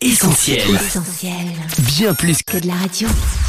Essentiel. Bien plus que de la radio.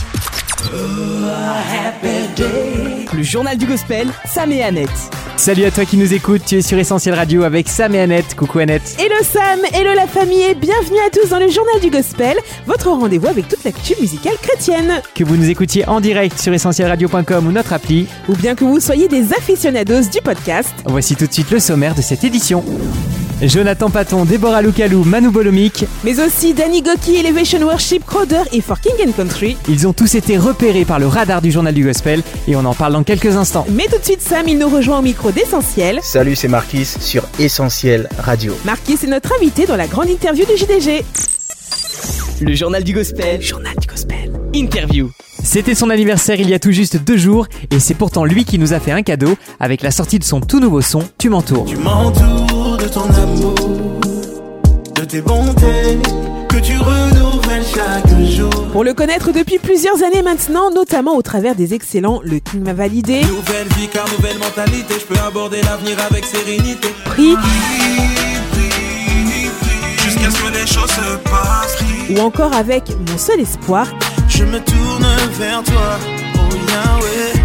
Le journal du gospel, Sam et Annette. Salut à toi qui nous écoutes, tu es sur Essentiel Radio avec Sam et Annette. Coucou Annette. Hello Sam, hello la famille et bienvenue à tous dans le journal du gospel, votre rendez-vous avec toute l'actu musicale chrétienne. Que vous nous écoutiez en direct sur essentielradio.com ou notre appli, ou bien que vous soyez des aficionados du podcast. Voici tout de suite le sommaire de cette édition. Jonathan Paton, Déborah Loukalou, Manu Bolomic, mais aussi Danny Gokey, Elevation Worship, Crowder et For King and Country. Ils ont tous été repérés par le radar du journal du gospel et on en parle dans quelques instants. Mais tout de suite Sam, il nous rejoint au micro d'Essentiel. Salut, c'est Marquis sur Essentiel Radio. Marquis est notre invité dans la grande interview du JDG. Le journal du gospel. Interview. C'était son anniversaire il y a tout juste 2 jours et c'est pourtant lui qui nous a fait un cadeau avec la sortie de son tout nouveau son, Tu m'entoures. Tu m'entoures de ton amour, de tes bontés, que tu renouvelles chaque jour. Pour le connaître depuis plusieurs années maintenant, notamment au travers des excellents Le King m'a validé, Nouvelle vie car nouvelle mentalité, je peux aborder l'avenir avec sérénité. Prie, Jusqu'à ce que les choses se passent. ou encore avec Mon seul espoir. Je me tourne vers toi, oh Yahweh.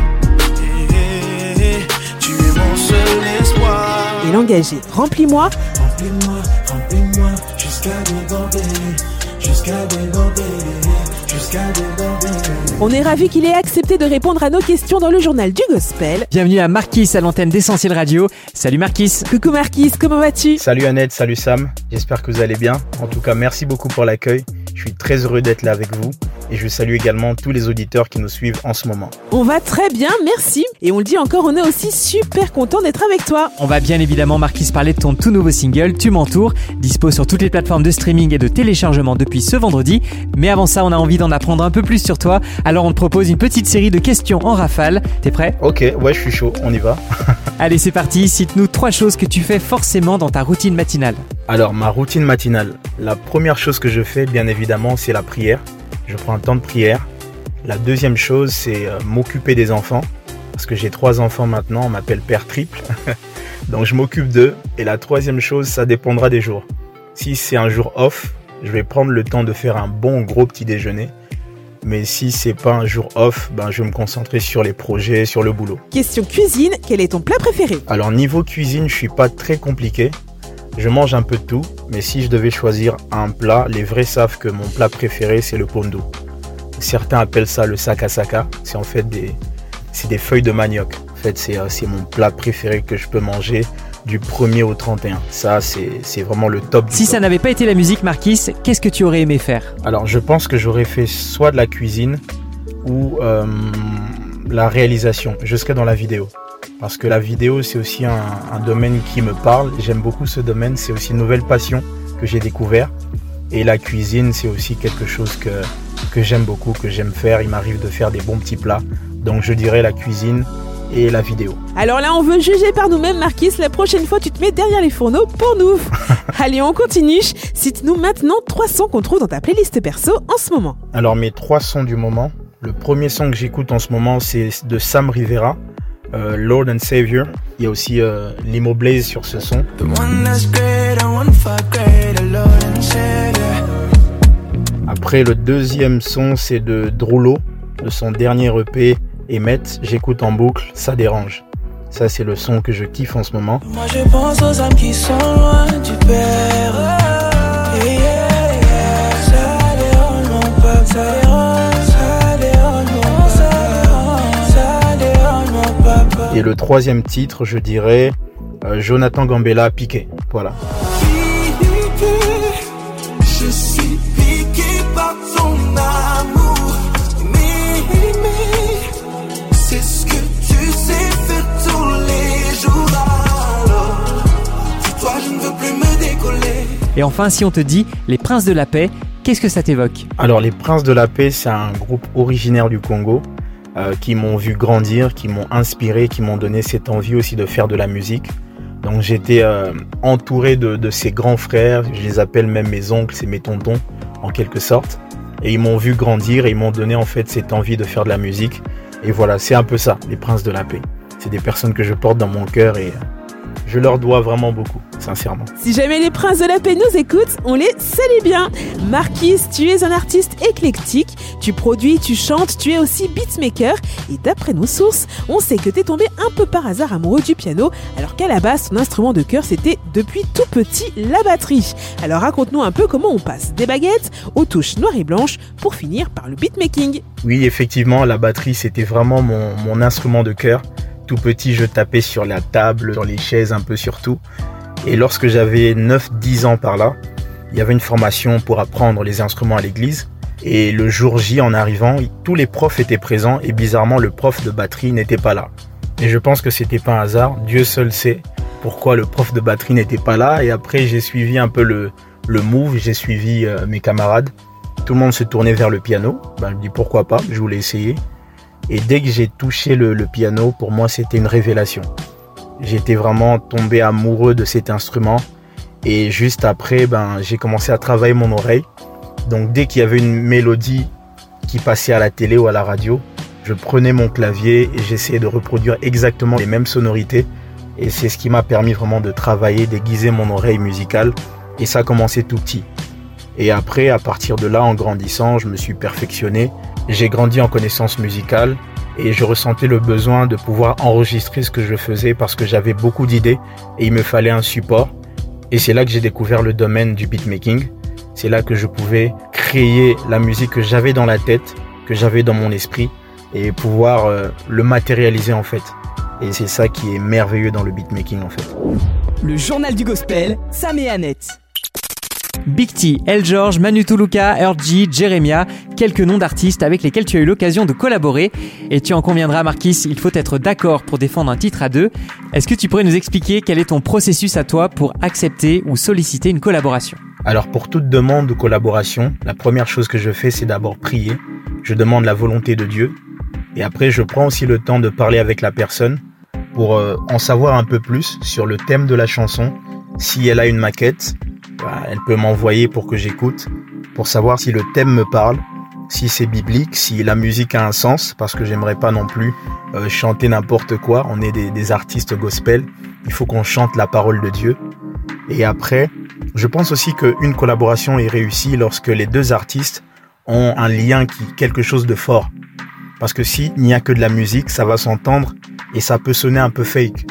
Tu es mon seul espoir. Et l'engagé Remplis-moi. Remplis-moi, remplis-moi, jusqu'à déborder, jusqu'à déborder, jusqu'à déborder. On est ravis qu'il ait accepté de répondre à nos questions dans le journal du gospel. Bienvenue à Marquis à l'antenne d'Essentiel Radio. Salut Marquis. Coucou Marquis, comment vas-tu ? Salut Annette, salut Sam, j'espère que vous allez bien. En tout cas, merci beaucoup pour l'accueil. Je suis très heureux d'être là avec vous et je salue également tous les auditeurs qui nous suivent en ce moment. On va très bien, merci. Et on le dit encore, on est aussi super content d'être avec toi. On va bien évidemment Marquis parler de ton tout nouveau single, Tu m'entoures, dispo sur toutes les plateformes de streaming et de téléchargement depuis ce vendredi. Mais avant ça, on a envie d'en apprendre un peu plus sur toi. Alors on te propose une petite série de questions en rafale. T'es prêt ? Ok, ouais, je suis chaud, on y va. Allez, c'est parti. Cite-nous 3 choses que tu fais forcément dans ta routine matinale. Alors, ma routine matinale. La première chose que je fais, bien évidemment, c'est la prière. Je prends un temps de prière. La deuxième chose, c'est m'occuper des enfants. Parce que j'ai 3 enfants maintenant, on m'appelle père triple. Donc je m'occupe d'eux. Et la troisième chose, ça dépendra des jours. Si c'est un jour off, je vais prendre le temps de faire un bon gros petit déjeuner. Mais si c'est pas un jour off, je vais me concentrer sur les projets, sur le boulot. Question cuisine, quel est ton plat préféré ? Alors niveau cuisine, je suis pas très compliqué. Je mange un peu de tout, mais si je devais choisir un plat, les vrais savent que mon plat préféré c'est le pondu. Certains appellent ça le sakasaka. C'est en fait des feuilles de manioc. En fait, c'est mon plat préféré que je peux manger du 1er au 31. Ça, c'est vraiment le top du Si top. ça n'avait pas été la musique, Marquis, qu'est-ce que tu aurais aimé faire ? Alors, je pense que j'aurais fait soit de la cuisine ou la réalisation, jusqu'à dans la vidéo. Parce que la vidéo, c'est aussi un domaine qui me parle. J'aime beaucoup ce domaine. C'est aussi une nouvelle passion que j'ai découvert. Et la cuisine, c'est aussi quelque chose que j'aime beaucoup, que j'aime faire. Il m'arrive de faire des bons petits plats. Donc, je dirais la cuisine et la vidéo. Alors là, on veut juger par nous-mêmes, Marquis. La prochaine fois, tu te mets derrière les fourneaux pour nous. Allez, on continue. Cite-nous maintenant 3 sons qu'on trouve dans ta playlist perso en ce moment. Alors, mes 3 sons du moment. Le premier son que j'écoute en ce moment, c'est de Sam Rivera, Lord and Savior. Il y a aussi Limo Blaze sur ce son. The one that's greater, one far greater, Lord and Savior. Après, le deuxième son, c'est de Drulo, de son dernier EP, Emmet. J'écoute en boucle, Ça dérange. Ça, c'est le son que je kiffe en ce moment. Moi je pense aux âmes qui sont loin du Père. Yeah, yeah, yeah. Ça dérange mon peuple, ça dérange, ça dérange mon peuple, ça dérange mon peuple. Et le troisième titre, je dirais Jonathan Gambella, Piqué. Voilà. Je suis piqué par ton amour, mais c'est ce que tu sais faire tous les jours. Alors, sur toi je ne veux plus me décoller. Et enfin, si on te dit Les Princes de la Paix, qu'est-ce que ça t'évoque ? Alors, les Princes de la Paix, c'est un groupe originaire du Congo qui m'ont vu grandir, qui m'ont inspiré, qui m'ont donné cette envie aussi de faire de la musique. Donc j'étais entouré de ces grands frères, je les appelle même mes oncles, c'est mes tontons en quelque sorte. Et ils m'ont vu grandir et ils m'ont donné en fait cette envie de faire de la musique. Et voilà, c'est un peu ça, les Princes de la Paix. C'est des personnes que je porte dans mon cœur et Je leur dois vraiment beaucoup, sincèrement. Si jamais les princes de la paix nous écoutent, on les salue bien. Marquis, tu es un artiste éclectique. Tu produis, tu chantes, tu es aussi beatmaker. Et d'après nos sources, on sait que t'es tombé un peu par hasard amoureux du piano, alors qu'à la base, ton instrument de cœur, c'était depuis tout petit la batterie. Alors raconte-nous un peu comment on passe des baguettes aux touches noires et blanches pour finir par le beatmaking. Oui, effectivement, la batterie, c'était vraiment mon instrument de cœur. Tout petit, je tapais sur la table, sur les chaises, un peu sur tout. Et lorsque j'avais 9-10 ans par là, il y avait une formation pour apprendre les instruments à l'église. Et le jour J, en arrivant, tous les profs étaient présents et bizarrement, le prof de batterie n'était pas là. Et je pense que c'était pas un hasard. Dieu seul sait pourquoi le prof de batterie n'était pas là. Et après, j'ai suivi un peu le move, j'ai suivi mes camarades. Tout le monde se tournait vers le piano. Je me dis pourquoi pas, je voulais essayer. Et dès que j'ai touché le piano, pour moi, c'était une révélation. J'étais vraiment tombé amoureux de cet instrument. Et juste après, j'ai commencé à travailler mon oreille. Donc dès qu'il y avait une mélodie qui passait à la télé ou à la radio, je prenais mon clavier et j'essayais de reproduire exactement les mêmes sonorités. Et c'est ce qui m'a permis vraiment de travailler, d'aiguiser mon oreille musicale. Et ça a commencé tout petit. Et après, à partir de là, en grandissant, je me suis perfectionné. J'ai grandi en connaissances musicales et je ressentais le besoin de pouvoir enregistrer ce que je faisais parce que j'avais beaucoup d'idées et il me fallait un support. Et c'est là que j'ai découvert le domaine du beatmaking. C'est là que je pouvais créer la musique que j'avais dans la tête, que j'avais dans mon esprit et pouvoir le matérialiser en fait. Et c'est ça qui est merveilleux dans le beatmaking en fait. Le journal du gospel, Sam et Annette. Big T, El George, Manu Tuluka, Earl-G, Jeremiah, quelques noms d'artistes avec lesquels tu as eu l'occasion de collaborer. Et tu en conviendras, Marquis, il faut être d'accord pour défendre un titre à deux. Est-ce que tu pourrais nous expliquer quel est ton processus à toi pour accepter ou solliciter une collaboration ? Alors pour toute demande de collaboration, la première chose que je fais, c'est d'abord prier. Je demande la volonté de Dieu. Et après, je prends aussi le temps de parler avec la personne pour en savoir un peu plus sur le thème de la chanson. Si elle a une maquette, elle peut m'envoyer pour que j'écoute, pour savoir si le thème me parle, si c'est biblique, si la musique a un sens, parce que j'aimerais pas non plus chanter n'importe quoi. On est des artistes gospel, il faut qu'on chante la parole de Dieu. Et après, je pense aussi qu'une collaboration est réussie lorsque les deux artistes ont un lien quelque chose de fort. Parce que s'il n'y a que de la musique, ça va s'entendre et ça peut sonner un peu fake.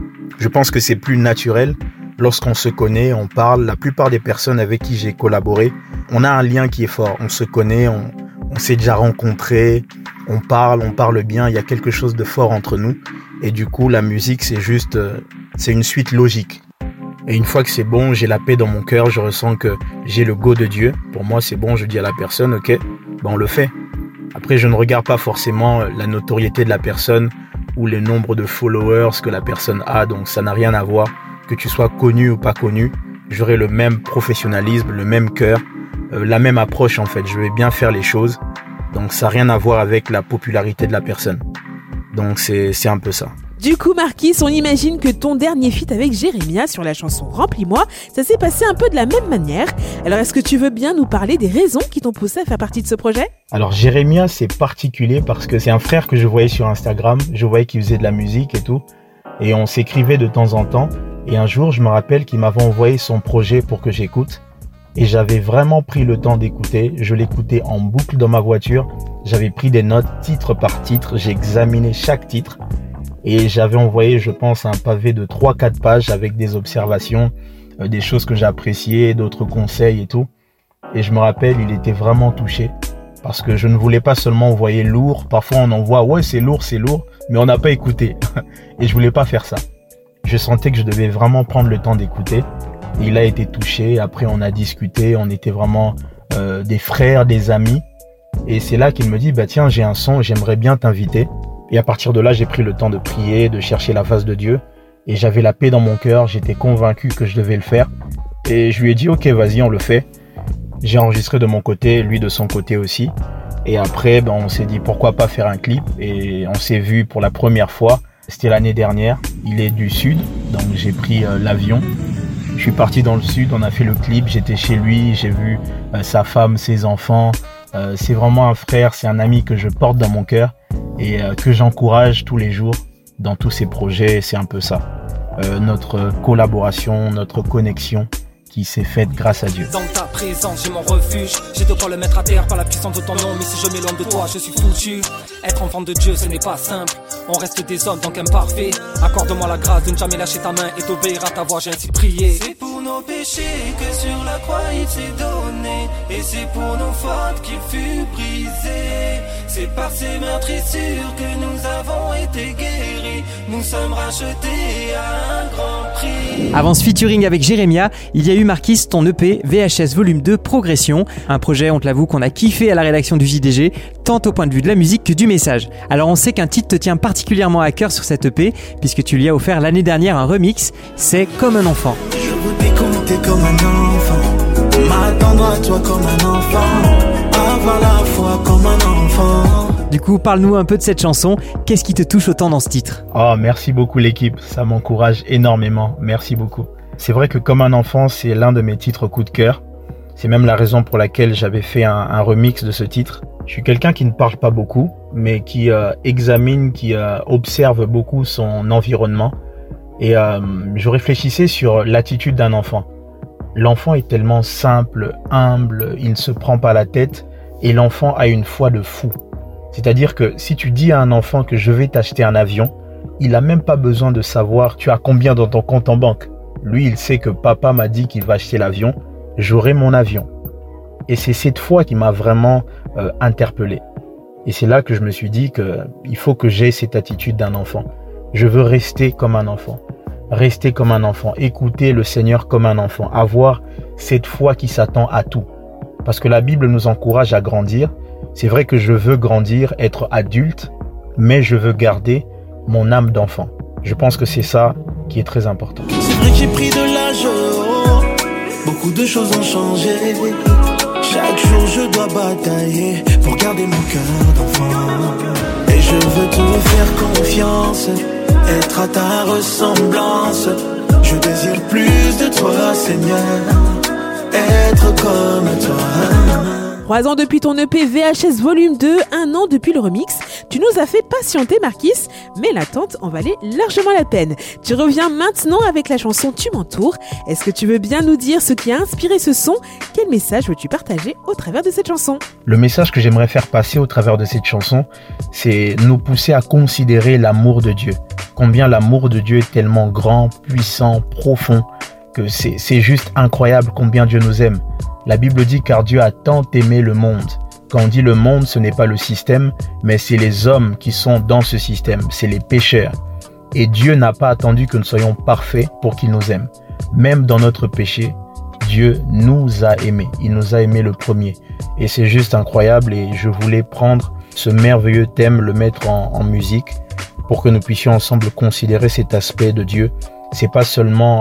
Je pense que c'est plus naturel. Lorsqu'on se connaît, on parle, la plupart des personnes avec qui j'ai collaboré, on a un lien qui est fort. On se connaît, on s'est déjà rencontrés, on parle bien, il y a quelque chose de fort entre nous. Et du coup, la musique, c'est une suite logique. Et une fois que c'est bon, j'ai la paix dans mon cœur, je ressens que j'ai le go de Dieu. Pour moi, c'est bon, je dis à la personne, ok, on le fait. Après, je ne regarde pas forcément la notoriété de la personne ou le nombre de followers que la personne a, donc ça n'a rien à voir. Que tu sois connu ou pas connu, j'aurai le même professionnalisme, le même cœur, la même approche en fait. Je vais bien faire les choses. Donc ça n'a rien à voir avec la popularité de la personne. Donc c'est un peu ça. Du coup, Marquis, on imagine que ton dernier feat avec Jeremiah sur la chanson Remplis-moi, ça s'est passé un peu de la même manière. Alors est-ce que tu veux bien nous parler des raisons qui t'ont poussé à faire partie de ce projet ? Alors Jeremiah, c'est particulier parce que c'est un frère que je voyais sur Instagram. Je voyais qu'il faisait de la musique et tout. Et on s'écrivait de temps en temps. Et un jour, je me rappelle qu'il m'avait envoyé son projet pour que j'écoute. Et j'avais vraiment pris le temps d'écouter. Je l'écoutais en boucle dans ma voiture. J'avais pris des notes titre par titre. J'ai examiné chaque titre. Et j'avais envoyé, je pense, un pavé de 3-4 pages avec des observations, des choses que j'appréciais, d'autres conseils et tout. Et je me rappelle, il était vraiment touché. Parce que je ne voulais pas seulement envoyer lourd. Parfois, on envoie, ouais, c'est lourd, mais on n'a pas écouté. Et je voulais pas faire ça. Je sentais que je devais vraiment prendre le temps d'écouter. Et il a été touché. Après, on a discuté. On était vraiment des frères, des amis. Et c'est là qu'il me dit, tiens, j'ai un son, j'aimerais bien t'inviter. Et à partir de là, j'ai pris le temps de prier, de chercher la face de Dieu. Et j'avais la paix dans mon cœur. J'étais convaincu que je devais le faire. Et je lui ai dit, ok, vas-y, on le fait. J'ai enregistré de mon côté, lui de son côté aussi. Et après, on s'est dit, pourquoi pas faire un clip. Et on s'est vu pour la première fois. C'était l'année dernière. Il est du sud, donc j'ai pris l'avion. Je suis parti dans le sud, on a fait le clip. J'étais chez lui, j'ai vu sa femme, ses enfants. C'est vraiment un frère, c'est un ami que je porte dans mon cœur et que j'encourage tous les jours dans tous ses projets. C'est un peu ça. notre collaboration, notre connexion qui s'est faite grâce à Dieu. Dans ta présence, j'ai mon refuge. J'ai de quoi le mettre à terre par la puissance de ton nom. Mais si je m'éloigne de toi, je suis foutu. Être enfant de Dieu, ce n'est pas simple. On reste des hommes, donc imparfaits. Accorde-moi la grâce de ne jamais lâcher ta main et d'obéir à ta voix, j'ai ainsi prié. C'est pour nos péchés que sur la croix il s'est donné. Et c'est pour nos fautes qu'il fut brisé. C'est par ses meurtrissures que nous avons été guéris. Nous sommes rachetés à un grand prix. Avant ce featuring avec Jérémia, il y a eu Marquis, ton EP VHS Volume 2 Progression. Un projet, on te l'avoue, qu'on a kiffé à la rédaction du JDG, tant au point de vue de la musique que du message. Alors on sait qu'un titre te tient particulièrement à cœur sur cette EP, puisque tu lui as offert l'année dernière un remix, c'est Comme un enfant. Je veux t'écouter comme un enfant, m'attendre à toi comme un enfant, avoir la foi comme un enfant. Du coup, parle-nous un peu de cette chanson, qu'est-ce qui te touche autant dans ce titre ? Oh, merci beaucoup l'équipe, ça m'encourage énormément, merci beaucoup. C'est vrai que Comme un enfant, c'est l'un de mes titres coup de cœur. C'est même la raison pour laquelle j'avais fait un remix de ce titre. Je suis quelqu'un qui ne parle pas beaucoup, mais qui examine, qui observe beaucoup son environnement. Et je réfléchissais sur l'attitude d'un enfant. L'enfant est tellement simple, humble, il ne se prend pas la tête, et l'enfant a une foi de fou. C'est-à-dire que si tu dis à un enfant que je vais t'acheter un avion, il n'a même pas besoin de savoir tu as combien dans ton compte en banque. Lui, il sait que papa m'a dit qu'il va acheter l'avion, j'aurai mon avion. Et c'est cette foi qui m'a vraiment interpellé. Et c'est là que je me suis dit qu'il faut que j'aie cette attitude d'un enfant. Je veux rester comme un enfant. Rester comme un enfant. Écouter le Seigneur comme un enfant. Avoir cette foi qui s'attend à tout. Parce que la Bible nous encourage à grandir. C'est vrai que je veux grandir, être adulte, mais je veux garder mon âme d'enfant. Je pense que c'est ça qui est très important. C'est vrai que j'ai pris de l'âge, beaucoup de choses ont changé. Chaque jour je dois batailler pour garder mon cœur d'enfant. Et je veux te faire confiance, être à ta ressemblance. Je désire plus de toi, Seigneur, être comme toi. 3 ans depuis ton EP VHS Volume 2, 1 an depuis le remix. Tu nous as fait patienter Marquis, mais l'attente en valait largement la peine. Tu reviens maintenant avec la chanson Tu m'entoures. Est-ce que tu veux bien nous dire ce qui a inspiré ce son ? Quel message veux-tu partager au travers de cette chanson ? Le message que j'aimerais faire passer au travers de cette chanson, c'est nous pousser à considérer l'amour de Dieu. Combien l'amour de Dieu est tellement grand, puissant, profond, que c'est juste incroyable combien Dieu nous aime. La Bible dit car Dieu a tant aimé le monde. Quand on dit le monde, ce n'est pas le système, mais c'est les hommes qui sont dans ce système, c'est les pécheurs. Et Dieu n'a pas attendu que nous soyons parfaits pour qu'il nous aime. Même dans notre péché, Dieu nous a aimés. Il nous a aimés le premier. Et c'est juste incroyable et je voulais prendre ce merveilleux thème, le mettre en musique pour que nous puissions ensemble considérer cet aspect de Dieu. C'est pas seulement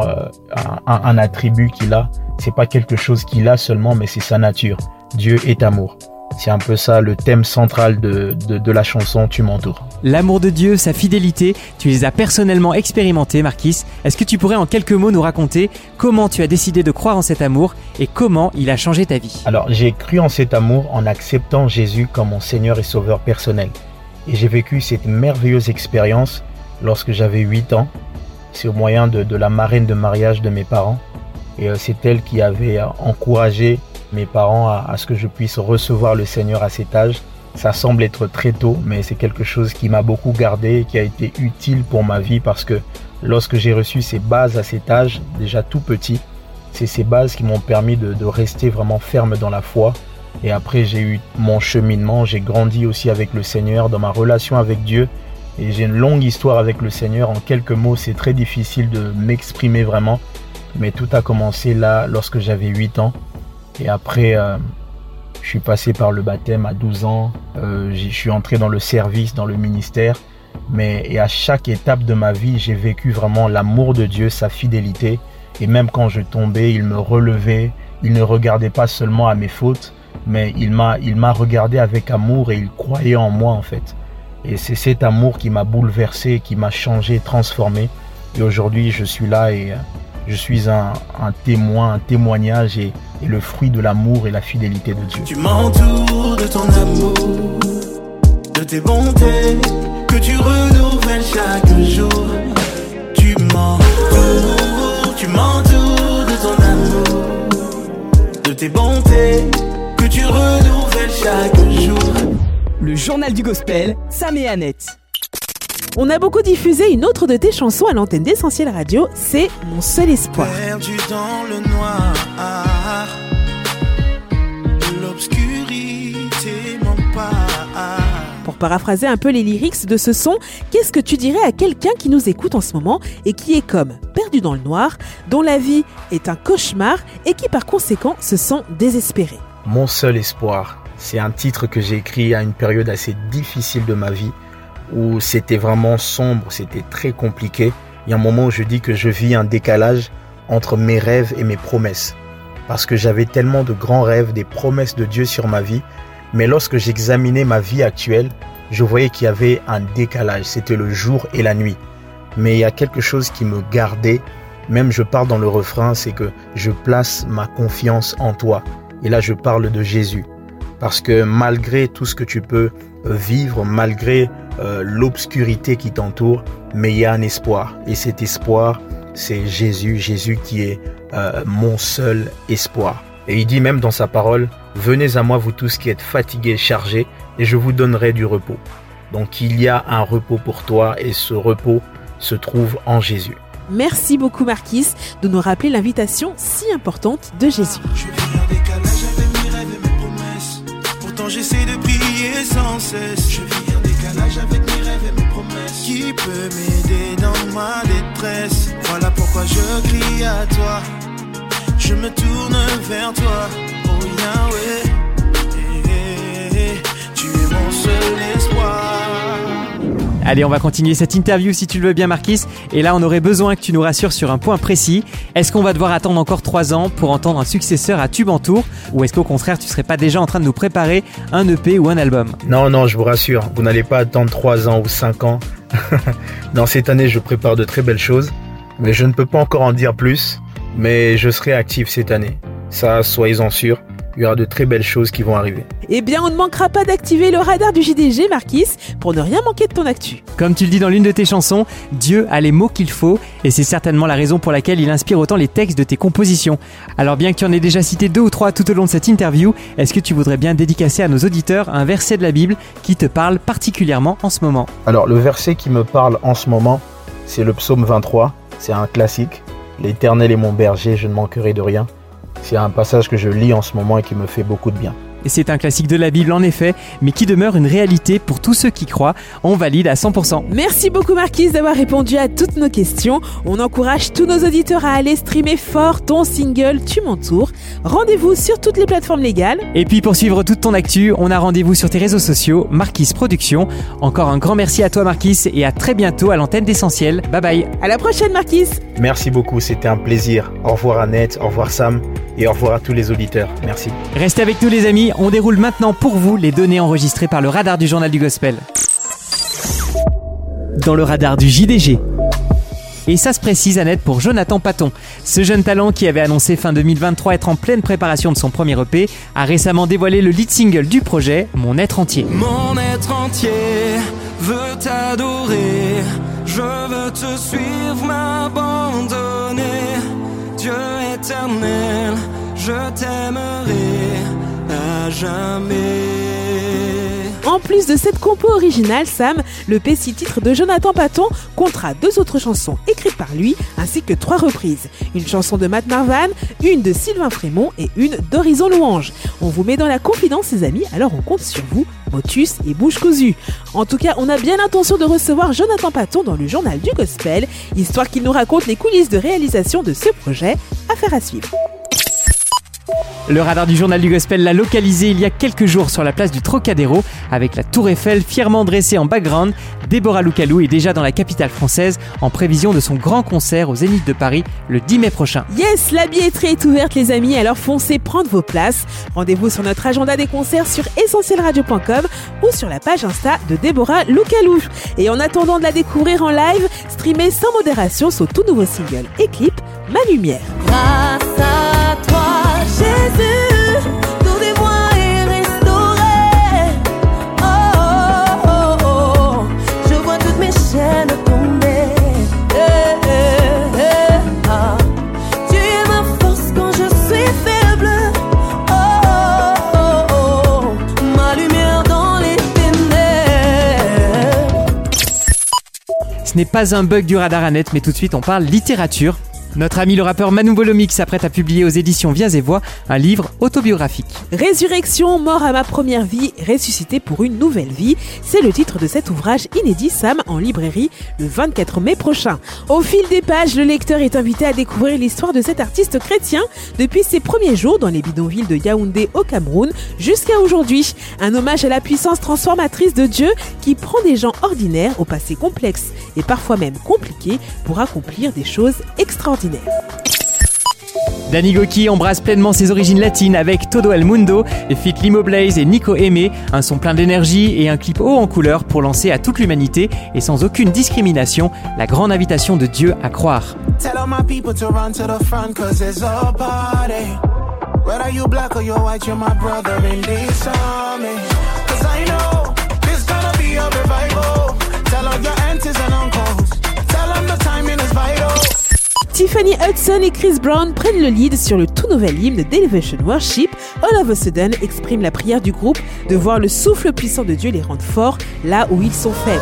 un attribut qu'il a, c'est pas quelque chose qu'il a seulement, mais c'est sa nature. Dieu est amour. C'est un peu ça le thème central de la chanson Tu m'entoures. L'amour de Dieu, sa fidélité, tu les as personnellement expérimentés, Marquis. Est-ce que tu pourrais en quelques mots nous raconter comment tu as décidé de croire en cet amour et comment il a changé ta vie ? Alors, j'ai cru en cet amour en acceptant Jésus comme mon Seigneur et Sauveur personnel. Et j'ai vécu cette merveilleuse expérience lorsque j'avais 8 ans. C'est au moyen de la marraine de mariage de mes parents. Et c'est elle qui avait encouragé mes parents à ce que je puisse recevoir le Seigneur à cet âge. Ça semble être très tôt, mais c'est quelque chose qui m'a beaucoup gardé et qui a été utile pour ma vie parce que lorsque j'ai reçu ces bases à cet âge, déjà tout petit, c'est ces bases qui m'ont permis de rester vraiment ferme dans la foi. Et après, j'ai eu mon cheminement, j'ai grandi aussi avec le Seigneur dans ma relation avec Dieu. Et j'ai une longue histoire avec le Seigneur. En quelques mots, c'est très difficile de m'exprimer vraiment. Mais tout a commencé là, lorsque j'avais 8 ans. Et après, je suis passé par le baptême à 12 ans. Je suis entré dans le service, dans le ministère. Et à chaque étape de ma vie, j'ai vécu vraiment l'amour de Dieu, sa fidélité. Et même quand je tombais, il me relevait. Il ne regardait pas seulement à mes fautes, mais il m'a regardé avec amour et il croyait en moi en fait. Et c'est cet amour qui m'a bouleversé, qui m'a changé, transformé. Et aujourd'hui, je suis là et je suis un témoin, un témoignage et le fruit de l'amour et la fidélité de Dieu. Tu m'entoures de ton amour, de tes bontés, que tu renouvelles chaque jour. Tu m'entoures. tu m'entoures de ton amour, de tes bontés que tu renouvelles chaque jour. Le journal du gospel, Sam et Annette. On a beaucoup diffusé une autre de tes chansons à l'antenne d'Essentiel Radio, c'est Mon seul espoir. Perdu dans le noir, l'obscurité m'empare. Pour paraphraser un peu les lyrics de ce son, qu'est-ce que tu dirais à quelqu'un qui nous écoute en ce moment et qui est comme perdu dans le noir, dont la vie est un cauchemar et qui par conséquent se sent désespéré? Mon seul espoir, c'est un titre que j'ai écrit à une période assez difficile de ma vie où c'était vraiment sombre, c'était très compliqué. Il y a un moment où je dis que je vis un décalage entre mes rêves et mes promesses. Parce que j'avais tellement de grands rêves, des promesses de Dieu sur ma vie. Mais lorsque j'examinais ma vie actuelle, je voyais qu'il y avait un décalage. C'était le jour et la nuit. Mais il y a quelque chose qui me gardait. Même je parle dans le refrain, c'est que je place ma confiance en toi. Et là, je parle de Jésus. Parce que malgré tout ce que tu peux vivre, malgré l'obscurité qui t'entoure, mais il y a un espoir. Et cet espoir, c'est Jésus. Jésus qui est mon seul espoir. Et il dit même dans sa parole, « Venez à moi vous tous qui êtes fatigués et chargés, et je vous donnerai du repos. » Donc il y a un repos pour toi, et ce repos se trouve en Jésus. Merci beaucoup Marquis de nous rappeler l'invitation si importante de Jésus. Je vis en décalage avec mes rêves et mes promesses. Pourtant j'essaie de prier sans cesse. Je vis en décalage avec mes rêves et mes promesses. Qui peut m'aider dans ma détresse? Voilà pourquoi je crie à toi. Je me tourne vers toi, oh Yahweh, tu es mon seul espoir. Allez, on va continuer cette interview si tu le veux bien Marquis. Et là, on aurait besoin que tu nous rassures sur un point précis. Est-ce qu'on va devoir attendre encore 3 ans pour entendre un successeur à Tube en Tour? Ou est-ce qu'au contraire, tu serais pas déjà en train de nous préparer un EP ou un album? Non, je vous rassure, vous n'allez pas attendre 3 ans ou 5 ans. Dans cette année, je prépare de très belles choses. Mais je ne peux pas encore en dire plus. Mais je serai actif cette année. Ça, soyez-en sûrs. Il y aura de très belles choses qui vont arriver. Eh bien, on ne manquera pas d'activer le radar du JDG, Marquis, pour ne rien manquer de ton actu. Comme tu le dis dans l'une de tes chansons, Dieu a les mots qu'il faut et c'est certainement la raison pour laquelle il inspire autant les textes de tes compositions. Alors bien que tu en aies déjà cité 2 ou 3 tout au long de cette interview, est-ce que tu voudrais bien dédicacer à nos auditeurs un verset de la Bible qui te parle particulièrement en ce moment? Alors, le verset qui me parle en ce moment, c'est le psaume 23. C'est un classique. L'Éternel est mon berger, je ne manquerai de rien. C'est un passage que je lis en ce moment et qui me fait beaucoup de bien. Et c'est un classique de la Bible en effet, mais qui demeure une réalité pour tous ceux qui croient. On valide à 100%. Merci beaucoup Marquis d'avoir répondu à toutes nos questions. On encourage tous nos auditeurs à aller streamer fort ton single Tu m'entoures. Rendez-vous sur toutes les plateformes légales. Et puis pour suivre toute ton actu, on a rendez-vous sur tes réseaux sociaux, Marquis Productions. Encore un grand merci à toi Marquis et à très bientôt à l'antenne d'Essentiel. Bye bye. À la prochaine Marquis. Merci beaucoup, c'était un plaisir. Au revoir Annette, au revoir Sam et au revoir à tous les auditeurs. Merci. Restez avec nous les amis, on déroule maintenant pour vous les données enregistrées par le radar du journal du gospel. Dans le radar du JDG. Et ça se précise, Annette, pour Jonathan Paton. Ce jeune talent qui avait annoncé fin 2023 être en pleine préparation de son premier EP a récemment dévoilé le lead single du projet, Mon être entier. Mon être entier veut t'adorer, je veux te suivre, m'abandonner. Dieu éternel, je t'aimerai à jamais. En plus de cette compo originale, Sam, le P6 titre de Jonathan Paton comptera 2 autres chansons écrites par lui, ainsi que 3 reprises. Une chanson de Matt Marvan, une de Sylvain Frémont et une d'Horizon Louange. On vous met dans la confidence, les amis, alors on compte sur vous, motus et bouche cousue. En tout cas, on a bien l'intention de recevoir Jonathan Paton dans le journal du gospel, histoire qu'il nous raconte les coulisses de réalisation de ce projet. Affaire à suivre. Le radar du journal du gospel l'a localisé il y a quelques jours sur la place du Trocadéro avec la tour Eiffel fièrement dressée en background. Deborah Loukalou est déjà dans la capitale française en prévision de son grand concert au Zénith de Paris le 10 mai prochain. Yes, la billetterie est ouverte les amis, alors foncez prendre vos places. Rendez-vous sur notre agenda des concerts sur essentielradio.com ou sur la page Insta de Deborah Loukalou. Et en attendant de la découvrir en live, streamez sans modération son tout nouveau single et clip Ma Lumière. Grâce à toi Jésus, tout des moi est restauré. Oh, oh, oh, oh, je vois toutes mes chaînes tomber. Ah. ce n'est pas un bug du radar Annette, mais tout de suite on parle littérature. Notre ami le rappeur Manu Bolomik s'apprête à publier aux éditions Viens et Voix un livre autobiographique. Résurrection, mort à ma première vie, ressuscité pour une nouvelle vie. C'est le titre de cet ouvrage inédit Sam en librairie le 24 mai prochain. Au fil des pages, le lecteur est invité à découvrir l'histoire de cet artiste chrétien depuis ses premiers jours dans les bidonvilles de Yaoundé au Cameroun jusqu'à aujourd'hui. Un hommage à la puissance transformatrice de Dieu qui prend des gens ordinaires au passé complexe et parfois même compliqué pour accomplir des choses extraordinaires. Danny Gokey embrasse pleinement ses origines latines avec Todo El Mundo, feat Limo Blaze et Nico Aimé, un son plein d'énergie et un clip haut en couleur pour lancer à toute l'humanité et sans aucune discrimination la grande invitation de Dieu à croire. Tiffany Hudson et Chris Brown prennent le lead sur le tout nouvel hymne d'Elevation Worship. All of a Sudden exprime la prière du groupe de voir le souffle puissant de Dieu les rendre forts là où ils sont faibles.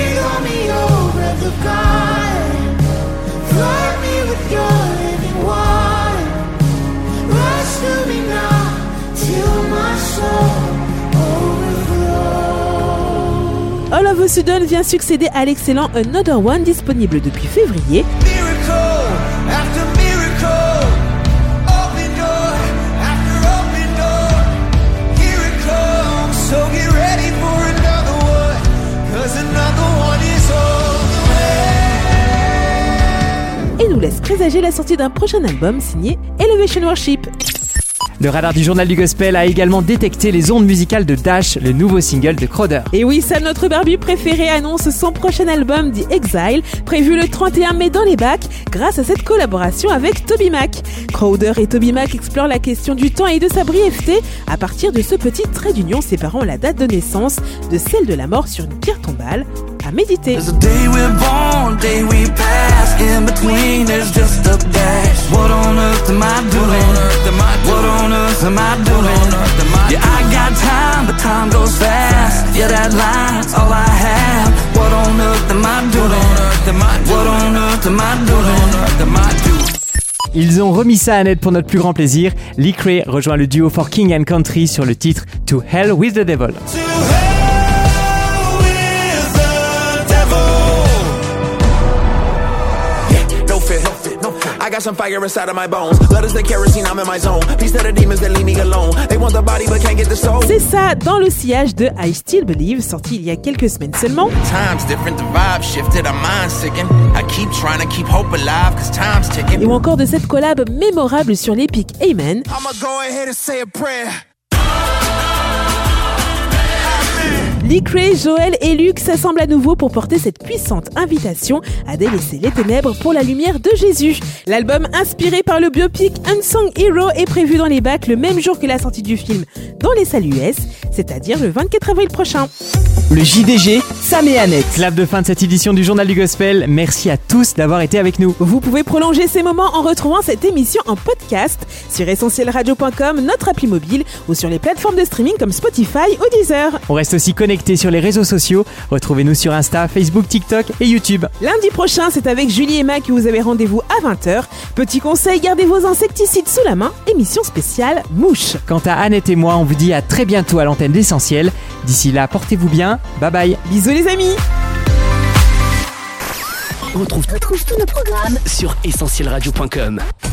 All of a Sudden vient succéder à l'excellent Another One disponible depuis février. Et nous laisse présager la sortie d'un prochain album signé Elevation Worship. Le radar du journal du gospel a également détecté les ondes musicales de Dash, le nouveau single de Crowder. Et oui, Sam, notre barbu préféré, annonce son prochain album The Exile, prévu le 31 mai dans les bacs, grâce à cette collaboration avec TobyMac. Crowder et TobyMac explorent la question du temps et de sa brièveté à partir de ce petit trait d'union séparant la date de naissance de celle de la mort sur une pierre tombale. À méditer. Ils ont remis ça à Annette pour notre plus grand plaisir. Lecrae rejoint le duo For King and Country sur le titre To Hell with the Devil. I got some fire inside of my bones. Blood is the kerosene, I'm in my zone. Peace to the demons that leave me alone. They want the body but can't get the soul. C'est ça, dans le sillage de I Still Believe, sorti il y a quelques semaines seulement. Time's different, the vibe shifted, I'm mind sickened. I keep trying to keep hope alive, cause time's ticking. Ou encore de cette collab mémorable sur l'épique Amen. I'ma go ahead and say a prayer. Lecrae, Joël et Luc s'assemblent à nouveau pour porter cette puissante invitation à délaisser les ténèbres pour la lumière de Jésus. L'album inspiré par le biopic Unsung Hero est prévu dans les bacs le même jour que la sortie du film dans les salles US, c'est-à-dire le 24 avril prochain. Le JDG, Sam et Annette. Clap de fin de cette édition du Journal du Gospel. Merci à tous d'avoir été avec nous. Vous pouvez prolonger ces moments en retrouvant cette émission en podcast sur essentielradio.com, notre appli mobile ou sur les plateformes de streaming comme Spotify ou Deezer. On reste aussi connectés sur les réseaux sociaux. Retrouvez-nous sur Insta, Facebook, TikTok et YouTube. Lundi prochain, c'est avec Julie et Mac que vous avez rendez-vous à 20h. Petit conseil, gardez vos insecticides sous la main. Émission spéciale Mouche. Quant à Annette et moi, on vous dit à très bientôt à l'antenne d'Essentiel. D'ici là, portez-vous bien. Bye bye. Bisous les amis. On retrouve tous nos programmes sur essentielradio.com.